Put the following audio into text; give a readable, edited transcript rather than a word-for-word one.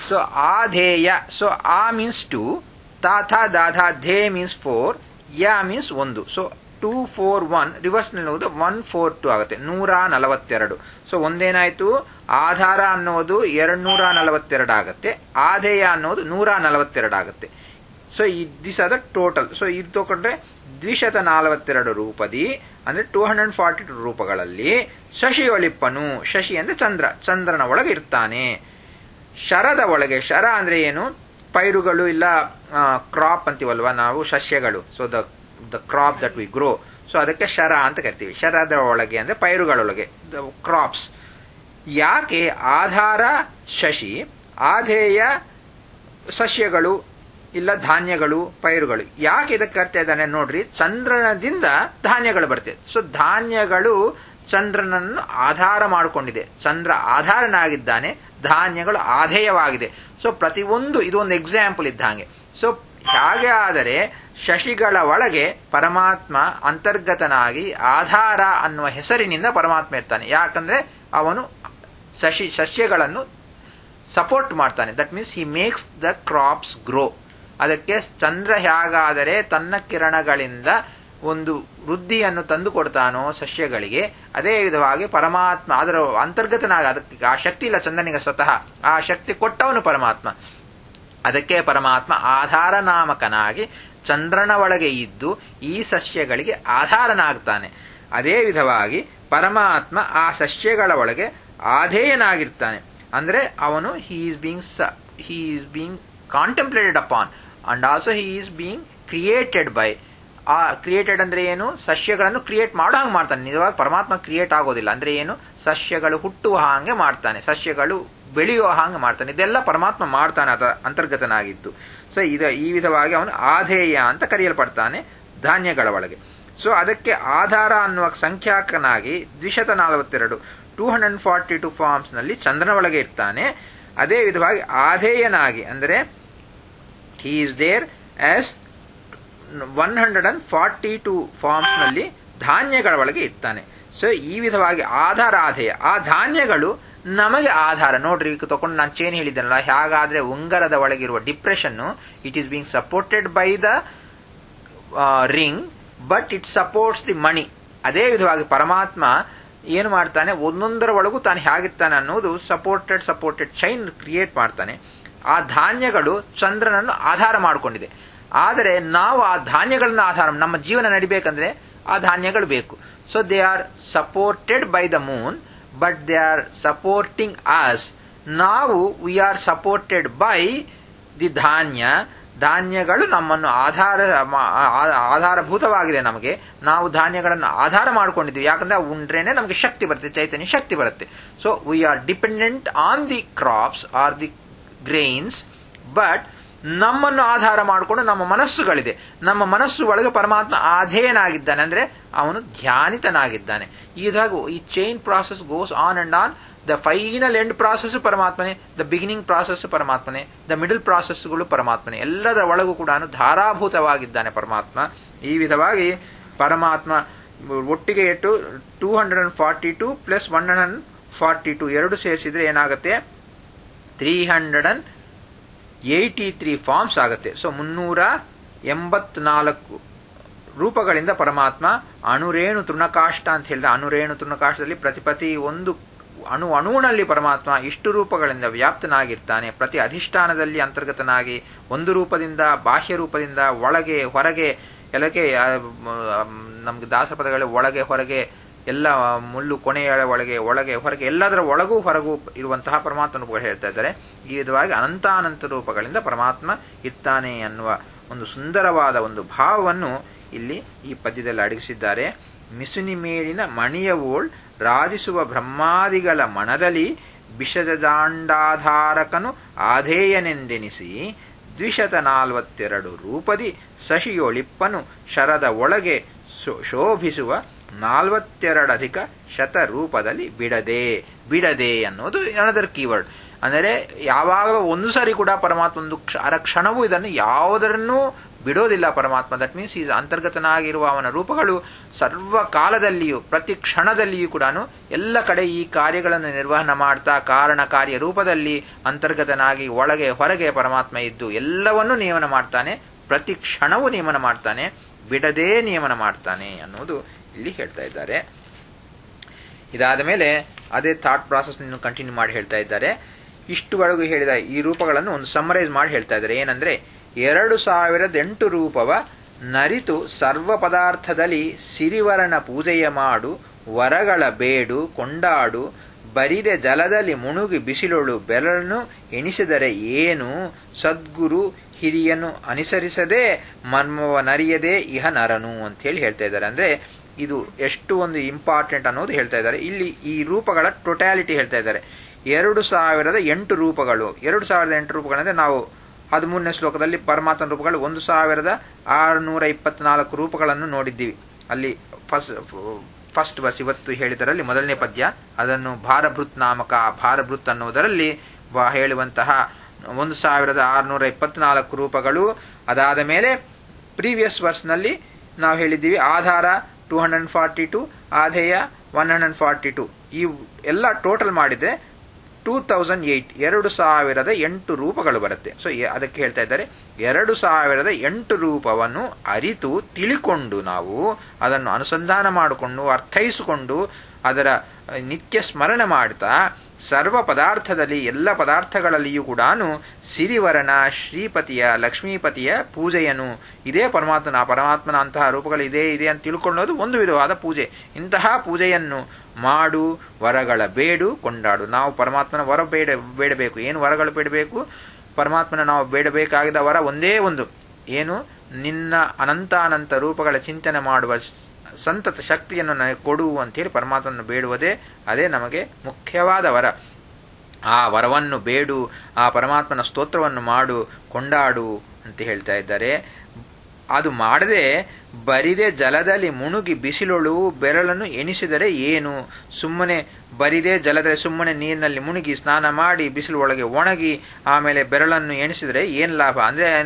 So ಆಧೇಯ. So ಆ means 2, ತಾಥ ದಾಧ ಧೇ ಮೀನ್ಸ್ 4, ಯಾ ಮೀನ್ಸ್ 1. ಸೊ 2 4 1 ರಿವರ್ಸ್ ನಲ್ಲಿ 142 ಆಗುತ್ತೆ, 142. ಸೊ ಒಂದೇನಾಯ್ತು, ಆಧಾರ ಅನ್ನೋದು 242 ಆಗುತ್ತೆ, ಆಧೇಯ ಅನ್ನೋದು 142 ಆಗುತ್ತೆ. So this are the total. So ಇದು ತಗೊಂಡ್ರೆ 242 ರೂಪದಿ ಅಂದ್ರೆ 242 ರೂಪಗಳಲ್ಲಿ ಶಶಿಯೊಳಿಪ್ಪನು, ಶಶಿ ಅಂದ್ರೆ ಚಂದ್ರ, ಚಂದ್ರನ ಒಳಗೆ ಇರ್ತಾನೆ. ಶರದ ಒಳಗೆ, ಶರ ಅಂದ್ರೆ ಏನು, ಪೈರುಗಳು ಇಲ್ಲ ಕ್ರಾಪ್ ಅಂತೀವಲ್ವಾ ನಾವು, ಸಸ್ಯಗಳು. So the crop that we grow, so ಅದಕ್ಕೆ ಶರ ಅಂತ ಕರಿತೀವಿ. ಶರದ ಒಳಗೆ ಅಂದ್ರೆ ಪೈರುಗಳೊಳಗೆ, ಕ್ರಾಪ್ಸ್. ಯಾಕೆ ಆಧಾರ ಶಶಿ, ಆಧೇಯ ಸಸ್ಯಗಳು ಇಲ್ಲ ಧಾನ್ಯಗಳು, ಪೈರುಗಳು. ಯಾಕೆ ಇದಕ್ಕೆ ಕರ್ತಾ ಇದ್ದಾನೆ ನೋಡ್ರಿ, ಚಂದ್ರನದಿಂದ ಧಾನ್ಯಗಳು ಬರ್ತದೆ. ಸೊ ಧಾನ್ಯಗಳು ಚಂದ್ರನನ್ನು ಆಧಾರ ಮಾಡಿಕೊಂಡಿದೆ, ಚಂದ್ರ ಆಧಾರನಾಗಿದ್ದಾನೆ, ಧಾನ್ಯಗಳು ಆಧೇಯವಾಗಿದೆ. ಸೊ ಪ್ರತಿಯೊಂದು ಇದು ಒಂದು ಎಕ್ಸಾಂಪಲ್ ಇದ್ದ ಹಾಗೆ. ಸೊ ಹಾಗೆ ಆದರೆ ಶಶಿಗಳ ಒಳಗೆ ಪರಮಾತ್ಮ ಅಂತರ್ಗತನಾಗಿ ಆಧಾರ ಅನ್ನುವ ಹೆಸರಿನಿಂದ ಪರಮಾತ್ಮ ಇರ್ತಾನೆ. ಯಾಕಂದ್ರೆ ಅವನು ಸಸ್ಯಗಳನ್ನು ಸಪೋರ್ಟ್ ಮಾಡ್ತಾನೆ. That means he makes the crops grow. ಅದಕ್ಕೆ ಚಂದ್ರ ಹೇಗಾದರೆ ತನ್ನ ಕಿರಣಗಳಿಂದ ಒಂದು ವೃದ್ಧಿಯನ್ನು ತಂದು ಕೊಡ್ತಾನೋ ಸಸ್ಯಗಳಿಗೆ, ಅದೇ ವಿಧವಾಗಿ ಪರಮಾತ್ಮ ಅದರ ಅಂತರ್ಗತನಾಗ, ಅದಕ್ಕೆ ಆ ಶಕ್ತಿ ಇಲ್ಲ ಚಂದ್ರನಿಗೆ ಸ್ವತಃ, ಆ ಶಕ್ತಿ ಕೊಟ್ಟವನು ಪರಮಾತ್ಮ. ಅದಕ್ಕೆ ಪರಮಾತ್ಮ ಆಧಾರ ನಾಮಕನಾಗಿ ಚಂದ್ರನ ಒಳಗೆ ಇದ್ದು ಈ ಸಸ್ಯಗಳಿಗೆ ಆಧಾರನಾಗ್ತಾನೆ. ಅದೇ ವಿಧವಾಗಿ ಪರಮಾತ್ಮ ಆ ಸಸ್ಯಗಳ ಒಳಗೆ ಆಧೇಯನಾಗಿರ್ತಾನೆ. ಅಂದ್ರೆ ಅವನು he is being contemplated upon and also he is being created by. ಆ ಕ್ರಿಯೇಟೆಡ್ ಅಂದ್ರೆ ಏನು, ಸಸ್ಯಗಳನ್ನು ಕ್ರಿಯೇಟ್ ಮಾಡೋ ಹಾಗೆ ಮಾಡ್ತಾನೆ. ನಿಜವಾಗಿ ಪರಮಾತ್ಮ ಕ್ರಿಯೇಟ್ ಆಗೋದಿಲ್ಲ. ಅಂದ್ರೆ ಏನು, ಸಸ್ಯಗಳು ಹುಟ್ಟುವ ಹಾಗೆ ಮಾಡ್ತಾನೆ, ಸಸ್ಯಗಳು ಬೆಳೆಯುವ ಹಾಗೆ ಮಾಡ್ತಾನೆ. ಇದೆಲ್ಲ ಪರಮಾತ್ಮ ಮಾಡ್ತಾನೆ ಅದ ಅಂತರ್ಗತನಾಗಿದ್ದು. ಸೊ ಈ ವಿಧವಾಗಿ ಅವನು ಆಧೇಯ ಅಂತ ಕರೆಯಲ್ಪಡ್ತಾನೆ ಧಾನ್ಯಗಳ ಒಳಗೆ. ಸೊ ಅದಕ್ಕೆ ಆಧಾರ ಅನ್ನುವ ಸಂಖ್ಯಾಕನಾಗಿ 242 242 ಫಾರ್ಮ್ಸ್ ನಲ್ಲಿ ಚಂದ್ರನ ಒಳಗೆ ಇರ್ತಾನೆ. ಅದೇ ವಿಧವಾಗಿ ಆಧೇಯನಾಗಿ ಅಂದ್ರೆ he is there as 142 farms ನಲ್ಲಿ ಧಾನ್ಯಗಳ ಒಳಗೆ ಇರ್ತಾನೆ. ಸೊ ಈ ವಿಧವಾಗಿ ಆಧಾರ ಆಧೇಯ. ಆ ಧಾನ್ಯಗಳು ನಮಗೆ ಆಧಾರ. ನೋಡ್ರಿ, ತಗೊಂಡು ನಾನು ಚೇನ್ ಹೇಳಿದ್ದೆನಲ್ಲ, ಹಾಗಾದ್ರೆ ಉಂಗರದ ಒಳಗಿರುವ depression it is being supported by the ring, but it supports the money. ಅದೇ ವಿಧವಾಗಿ ಪರಮಾತ್ಮ ಏನು ಮಾಡ್ತಾನೆ, ಒಂದೊಂದರ ಒಳಗೂ ತಾನು ಹೇಗಿರ್ತಾನೆ ಅನ್ನೋದು ಸಪೋರ್ಟೆಡ್ ಚೈನ್ ಕ್ರಿಯೇಟ್ ಮಾಡ್ತಾನೆ. ಆ ಧಾನ್ಯಗಳು ಚಂದ್ರನನ್ನು ಆಧಾರ ಮಾಡಿಕೊಂಡಿದೆ. ಆದರೆ ನಾವು ಆ ಧಾನ್ಯಗಳನ್ನ ಆಧಾರ, ನಮ್ಮ ಜೀವನ ನಡಿಬೇಕಂದ್ರೆ ಆ ಧಾನ್ಯಗಳು ಬೇಕು. So they are supported by the moon, but they are supporting us. ನಾವು we are supported by the ಧಾನ್ಯಗಳು ನಮ್ಮನ್ನು ಆಧಾರಭೂತವಾಗಿದೆ ನಮಗೆ. ನಾವು ಧಾನ್ಯಗಳನ್ನು ಆಧಾರ ಮಾಡಿಕೊಂಡಿದ್ವಿ. ಯಾಕಂದ್ರೆ ಉಂಡ್ರೇನೆ ನಮಗೆ ಶಕ್ತಿ ಬರುತ್ತೆ, ಚೈತನ್ಯ ಶಕ್ತಿ ಬರುತ್ತೆ. So we are dependent on the crops or the grains, but ನಮ್ಮನ್ನು ಆಧಾರ ಮಾಡಿಕೊಂಡು ನಮ್ಮ ಮನಸ್ಸುಗಳಿದೆ. ನಮ್ಮ ಮನಸ್ಸು ಒಳಗೆ ಪರಮಾತ್ಮ ಆಧೇಯನಾಗಿದ್ದಾನೆ, ಅಂದ್ರೆ ಅವನು ಧ್ಯಾನಿತನಾಗಿದ್ದಾನೆ. ಈ chain process goes on and on. The final end process ಪರಮಾತ್ಮನೆ, ದ ಬಿಗಿನಿಂಗ್ ಪ್ರಾಸೆಸ್ ಪರಮಾತ್ಮನೆ, ದ ಮಿಡಲ್ ಪ್ರಾಸೆಸ್ಗಳು ಪರಮಾತ್ಮನೆ. ಎಲ್ಲದರ ಒಳಗೂ ಕೂಡ ಧಾರಾಭೂತವಾಗಿದ್ದಾನೆ ಪರಮಾತ್ಮ. ಈ ವಿಧವಾಗಿ ಪರಮಾತ್ಮ ಒಟ್ಟಿಗೆ ಇಟ್ಟು 242 ಪ್ಲಸ್ 142 ಎರಡು ಸೇರಿಸಿದ್ರೆ ಏನಾಗುತ್ತೆ, 383 ಫಾರ್ಮ್ಸ್ ಆಗುತ್ತೆ. ಸೊ 384 ರೂಪಗಳಿಂದ ಪರಮಾತ್ಮ ಅಣುರೇಣು ತೃಣಕಾಷ್ಟ ಅಂತ ಹೇಳಿದ. ಅಣುರೇಣು ತೃಣಕಾಷ್ಟದಲ್ಲಿ ಪ್ರತಿ ಒಂದು ಅಣುವಿನಲ್ಲಿ ಪರಮಾತ್ಮ ಇಷ್ಟು ರೂಪಗಳಿಂದ ವ್ಯಾಪ್ತನಾಗಿರ್ತಾನೆ. ಪ್ರತಿ ಅಧಿಷ್ಠಾನದಲ್ಲಿ ಅಂತರ್ಗತನಾಗಿ ಒಂದು ರೂಪದಿಂದ, ಬಾಹ್ಯ ರೂಪದಿಂದ, ಒಳಗೆ ಹೊರಗೆ, ಎಲ್ಲಕ್ಕೆ ನಮ್ಗೆ ದಾಸಪದಗಳ ಒಳಗೆ ಹೊರಗೆ ಎಲ್ಲ, ಮುಳ್ಳು ಕೊನೆಯ ಒಳಗೆ ಹೊರಗೆ, ಎಲ್ಲದರ ಒಳಗೂ ಹೊರಗೂ ಇರುವಂತಹ ಪರಮಾತ್ಮ ರೂಪಗಳು ಹೇಳ್ತಾ ಇದ್ದಾರೆ. ಈ ವಿಧವಾಗಿ ಅನಂತಾನಂತ ರೂಪಗಳಿಂದ ಪರಮಾತ್ಮ ಇರ್ತಾನೆ ಅನ್ನುವ ಒಂದು ಸುಂದರವಾದ ಒಂದು ಭಾವವನ್ನು ಇಲ್ಲಿ ಈ ಪದ್ಯದಲ್ಲಿ ಅಡಗಿಸಿದ್ದಾರೆ. ಮಿಸುನಿ ಮೇಲಿನ ಮಣಿಯವೋಳ್ ರಾಜಿಸುವ ಬ್ರಹ್ಮಾದಿಗಳ ಮನದಲ್ಲಿ ಬಿಷಜಾಂಡಾಧಾರಕನು ಆಧೇಯನೆಂದೆನಿಸಿ 242 ರೂಪದಿ ಶಶಿಯೊಳಿಪ್ಪನು ಶರದ ಒಳಗೆ ಶೋಭಿಸುವ 42 ಶತ ರೂಪದಲ್ಲಿ ಬಿಡದೆ ಅನ್ನೋದು ಅನದರ್ ಕೀವರ್ಡ್. ಅಂದರೆ ಯಾವಾಗಲೂ ಒಂದು ಸಾರಿ ಕೂಡ ಪರಮಾತ್ಮ ಒಂದು ಕ್ಷಣವೂ ಇದನ್ನು ಯಾವುದರನ್ನೂ ಬಿಡೋದಿಲ್ಲ ಪರಮಾತ್ಮ. ದಟ್ ಮೀನ್ಸ್ ಈಸ್ ಅಂತರ್ಗತನಾಗಿರುವ ಅವನ ರೂಪಗಳು ಸರ್ವಕಾಲದಲ್ಲಿಯೂ ಪ್ರತಿ ಕ್ಷಣದಲ್ಲಿಯೂ ಕೂಡ ಎಲ್ಲ ಕಡೆ ಈ ಕಾರ್ಯಗಳನ್ನು ನಿರ್ವಹಣೆ ಮಾಡ್ತಾ ಕಾರಣ ಕಾರ್ಯ ರೂಪದಲ್ಲಿ ಅಂತರ್ಗತನಾಗಿ ಒಳಗೆ ಹೊರಗೆ ಪರಮಾತ್ಮ ಇದ್ದು ಎಲ್ಲವನ್ನೂ ನಿಯಮನ ಮಾಡ್ತಾನೆ, ಪ್ರತಿ ಕ್ಷಣವೂ ನಿಯಮನ ಮಾಡ್ತಾನೆ, ಬಿಡದೇ ನಿಯಮನ ಮಾಡ್ತಾನೆ ಅನ್ನೋದು ಇಲ್ಲಿ ಹೇಳ್ತಾ ಇದ್ದಾರೆ. ಇದಾದ ಮೇಲೆ ಅದೇ ಥಾಟ್ ಪ್ರಾಸೆಸ್ ಕಂಟಿನ್ಯೂ ಮಾಡಿ ಹೇಳ್ತಾ ಇದ್ದಾರೆ. ಇಷ್ಟುವರೆಗೂ ಹೇಳಿದ ಈ ರೂಪಗಳನ್ನು ಒಂದು ಸಮ್ಮರೈಸ್ ಮಾಡಿ ಹೇಳ್ತಾ ಇದ್ದಾರೆ. ಏನಂದ್ರೆ 2008 ರೂಪವ ನರಿತು ಸರ್ವ ಪದಾರ್ಥದಲ್ಲಿ ಸಿರಿವರನ ಪೂಜೆಯ ಮಾಡು, ವರಗಳ ಬೇಡು ಕೊಂಡಾಡು, ಬರಿದೆ ಜಲದಲ್ಲಿ ಮುಣುಗಿ ಬಿಸಿಲೊಳು ಬೆರಳನ್ನು ಎಣಿಸಿದರೆ ಏನು, ಸದ್ಗುರು ಹಿರಿಯನು ಅನುಸರಿಸದೆ ಮರ್ಮವ ನರಿಯದೆ ಇಹ ನರನು ಅಂತ ಹೇಳಿ ಹೇಳ್ತಾ ಇದ್ದಾರೆ. ಅಂದ್ರೆ ಇದು ಎಷ್ಟು ಒಂದು ಇಂಪಾರ್ಟೆಂಟ್ ಅನ್ನೋದು ಹೇಳ್ತಾ ಇದ್ದಾರೆ. ಇಲ್ಲಿ ಈ ರೂಪಗಳ ಟೋಟ್ಯಾಲಿಟಿ ಹೇಳ್ತಾ ಇದ್ದಾರೆ. 2008 ರೂಪಗಳು. 2008 ರೂಪಗಳಂದ್ರೆ ನಾವು 13ನೇ ಶ್ಲೋಕದಲ್ಲಿ ಪರಮಾತ್ಮನ ರೂಪಗಳು 1624 ರೂಪಗಳನ್ನು ನೋಡಿದ್ದೀವಿ. ಅಲ್ಲಿ ಫಸ್ಟ್ ಬಸ್ ಇವತ್ತು ಹೇಳಿದರಲ್ಲಿ ಮೊದಲನೇ ಪದ್ಯ, ಅದನ್ನು ಭಾರಭೃತ್ ನಾಮಕ ಭಾರಭೃತ್ ಅನ್ನುವುದರಲ್ಲಿ ಹೇಳುವಂತಹ 1624 ರೂಪಗಳು. ಅದಾದ ಮೇಲೆ ಪ್ರೀವಿಯಸ್ ವರ್ಸ್ನಲ್ಲಿ ನಾವು ಹೇಳಿದ್ದೀವಿ ಆಧಾರ 242, ಆಧೇಯ 142. ಈ ಎಲ್ಲ ಟೋಟಲ್ ಮಾಡಿದ್ರೆ 2008 ರೂಪಗಳು ಬರುತ್ತೆ. ಸೊ ಅದಕ್ಕೆ ಹೇಳ್ತಾ ಇದ್ದಾರೆ 2008 ರೂಪವನ್ನು ಅರಿತು ತಿಳಿಕೊಂಡು ನಾವು ಅದನ್ನು ಅನುಸಂಧಾನ ಮಾಡಿಕೊಂಡು ಅರ್ಥೈಸಿಕೊಂಡು ಅದರ ನಿತ್ಯ ಸ್ಮರಣೆ ಮಾಡ್ತಾ ಸರ್ವ ಪದಾರ್ಥದಲ್ಲಿ ಎಲ್ಲ ಪದಾರ್ಥಗಳಲ್ಲಿಯೂ ಕೂಡ ಸಿರಿವರನ ಶ್ರೀಪತಿಯ ಲಕ್ಷ್ಮೀಪತಿಯ ಪೂಜೆಯನ್ನು ಇದೇ ಪರಮಾತ್ಮನ ಅಂತಹ ರೂಪಗಳು ಇದೆ ಅಂತ ತಿಳ್ಕೊಳ್ಳೋದು ಒಂದು ವಿಧವಾದ ಪೂಜೆ. ಇಂತಹ ಪೂಜೆಯನ್ನು ಮಾಡು, ವರಗಳ ಬೇಡು ಕೊಂಡಾಡು. ನಾವು ಪರಮಾತ್ಮನ ವರ ಬೇಡಬೇಕು. ಏನು ವರಗಳು ಬೇಡಬೇಕು? ಪರಮಾತ್ಮನ ನಾವು ಬೇಡಬೇಕಾಗಿದ್ದ ವರ ಒಂದೇ ಒಂದು, ಏನು? ನಿನ್ನ ಅನಂತ ರೂಪಗಳ ಚಿಂತನೆ ಮಾಡುವ ಸಂತತ ಶಕ್ತಿಯನ್ನು ನನಗೆ ಕೊಡು ಅಂತೇಳಿ ಪರಮಾತ್ಮನ ಬೇಡುವುದೇ ಅದೇ ನಮಗೆ ಮುಖ್ಯವಾದ ವರ. ಆ ವರವನ್ನು ಬೇಡು, ಆ ಪರಮಾತ್ಮನ ಸ್ತೋತ್ರವನ್ನು ಮಾಡು, ಕೊಂಡಾಡು ಅಂತ ಹೇಳ್ತಾ ಇದ್ದಾರೆ. ಅದು ಮಾಡದೆ ಬರಿದೆ ಜಲದಲ್ಲಿ ಮುಣುಗಿ ಬಿಸಿಲೊಳು ಬೆರಳನ್ನು ಎಣಿಸಿದರೆ ಏನು? ಸುಮ್ಮನೆ ಬರಿದೆ ಜಲದಲ್ಲಿ ಸುಮ್ಮನೆ ನೀರಿನಲ್ಲಿ ಮುಣುಗಿ ಸ್ನಾನ ಮಾಡಿ ಬಿಸಿಲು ಒಳಗೆ ಒಣಗಿ ಆಮೇಲೆ ಬೆರಳನ್ನು ಎಣಿಸಿದರೆ ಏನ್ ಲಾಭ? ಅಂದ್ರೆ